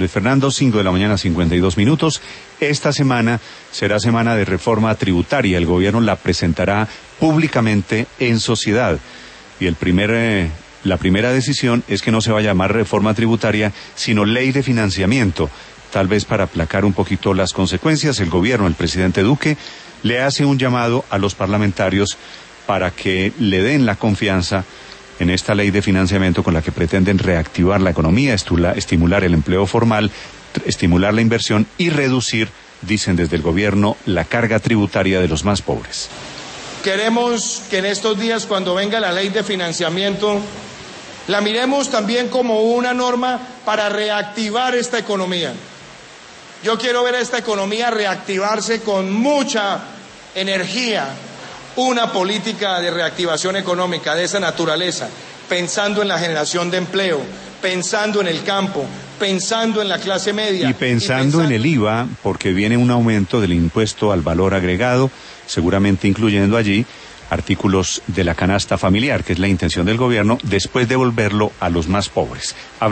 Luis Fernando, 5 de la mañana, 52 minutos. Esta semana será semana de reforma tributaria. El gobierno la presentará públicamente en sociedad. Y la primera decisión es que no se va a llamar reforma tributaria, sino ley de financiamiento. Tal vez para aplacar un poquito las consecuencias, el gobierno, el presidente Duque, le hace un llamado a los parlamentarios para que le den la confianza en esta ley de financiamiento con la que pretenden reactivar la economía, estimular el empleo formal, estimular la inversión y reducir, dicen desde el gobierno, la carga tributaria de los más pobres. Queremos que en estos días, cuando venga la ley de financiamiento, la miremos también como una norma para reactivar esta economía. Yo quiero ver a esta economía reactivarse con mucha energía, una política de reactivación económica de esa naturaleza, pensando en la generación de empleo, pensando en el campo, pensando en la clase media. Y pensando en el IVA, porque viene un aumento del impuesto al valor agregado, seguramente incluyendo allí artículos de la canasta familiar, que es la intención del gobierno, después devolverlo a los más pobres.